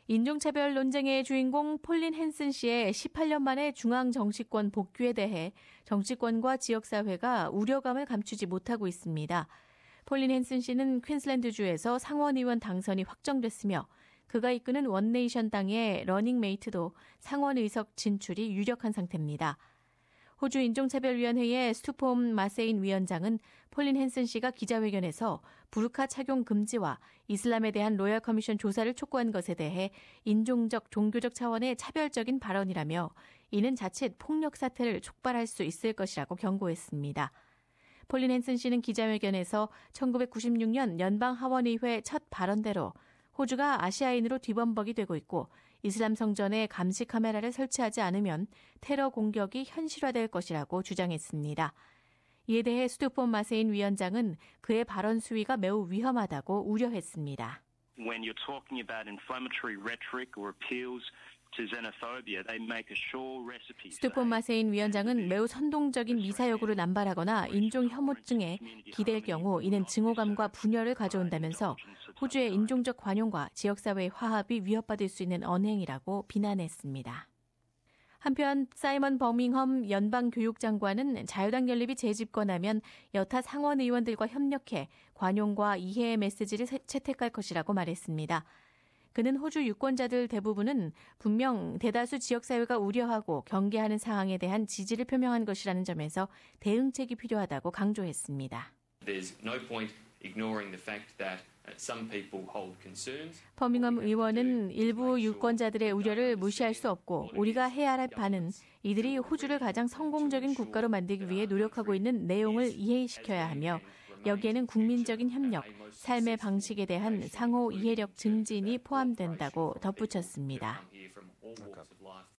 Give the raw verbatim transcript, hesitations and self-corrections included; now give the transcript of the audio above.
인종차별 논쟁의 주인공 폴린 헨슨 씨의 십팔 년 만에 중앙 정치권 복귀에 대해 정치권과 지역사회가 우려감을 감추지 못하고 있습니다. 폴린 헨슨 씨는 퀸슬랜드주에서 상원의원 당선이 확정됐으며 그가 이끄는 원네이션 당의 러닝메이트도 상원 의석 진출이 유력한 상태입니다. 호주 인종차별위원회의 스투폼 마세인 위원장은 폴린 헨슨 씨가 기자회견에서 부르카 착용 금지와 이슬람에 대한 로열 커미션 조사를 촉구한 것에 대해 인종적, 종교적 차원의 차별적인 발언이라며 이는 자칫 폭력 사태를 촉발할 수 있을 것이라고 경고했습니다. 폴린 헨슨 씨는 기자회견에서 천구백구십육 년 연방하원의회 첫 발언대로 호주가 아시아인으로 뒤범벅이 되고 있고 이슬람 성전에 감시 카메라를 설치하지 않으면 테러 공격이 현실화될 것이라고 주장했습니다. 이에 대해 스투폼 마세인 위원장은 그의 발언 수위가 매우 위험하다고 우려했습니다. When you're talking about inflammatory rhetoric or appeals to xenophobia, they make a sure recipe. 스투폼 마세인 위원장은 매우 선동적인 미사역으로 남발하거나 인종 혐오증에 기댈 경우 이는 증오감과 분열을 가져온다면서 호주의 인종적 관용과 지역사회의 화합이 위협받을 수 있는 언행이라고 비난했습니다. 한편 사이먼 버밍엄 연방교육장관은 자유당 연립이 재집권하면 여타 상원 의원들과 협력해 관용과 이해의 메시지를 채택할 것이라고 말했습니다. 그는 호주 유권자들 대부분은 분명 대다수 지역사회가 우려하고 경계하는 상황에 대한 지지를 표명한 것이라는 점에서 대응책이 필요하다고 강조했습니다. There's no point ignoring the fact that some people hold concerns. 버밍엄 의원은 일부 유권자들의 우려를 무시할 수 없고 우리가 해야 할 바는 이들이 호주를 가장 성공적인 국가로 만들기 위해 노력하고 있는 내용을 이해시켜야 하며 여기에는 국민적인 협력, 삶의 방식에 대한 상호 이해력 증진이 포함된다고 덧붙였습니다.